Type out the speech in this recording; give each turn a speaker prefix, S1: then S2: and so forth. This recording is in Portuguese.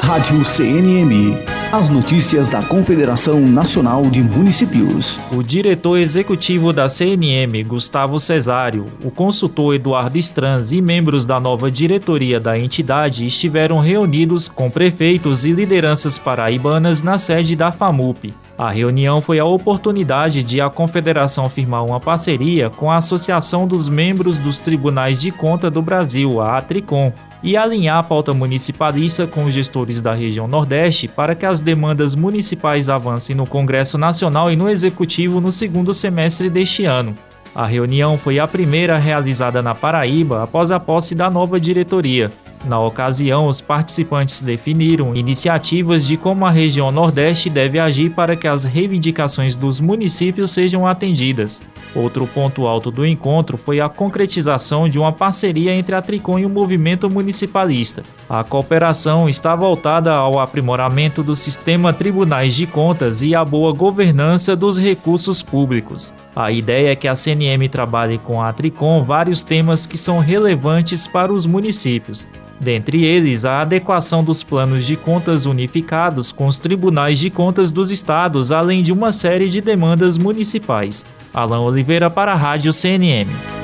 S1: Rádio CNM. As notícias da Confederação Nacional de Municípios.
S2: O diretor executivo da CNM, Gustavo Cesário, o consultor Eduardo Stranz e membros da nova diretoria da entidade estiveram reunidos com prefeitos e lideranças paraibanas na sede da FAMUP. A reunião foi a oportunidade de a Confederação firmar uma parceria com a Associação dos Membros dos Tribunais de Contas do Brasil, a ATRICON, e alinhar a pauta municipalista com os gestores da região Nordeste para que as demandas municipais avancem no Congresso Nacional e no Executivo no segundo semestre deste ano. A reunião foi a primeira realizada na Paraíba após a posse da nova diretoria. Na ocasião, os participantes definiram iniciativas de como a região Nordeste deve agir para que as reivindicações dos municípios sejam atendidas. Outro ponto alto do encontro foi a concretização de uma parceria entre a Tricom e o movimento municipalista. A cooperação está voltada ao aprimoramento do sistema Tribunais de Contas e à boa governança dos recursos públicos. A ideia é que a CNM trabalhe com a Tricom vários temas que são relevantes para os municípios. Dentre eles, a adequação dos planos de contas unificados com os tribunais de contas dos estados, além de uma série de demandas municipais. Alan Oliveira para a Rádio CNM.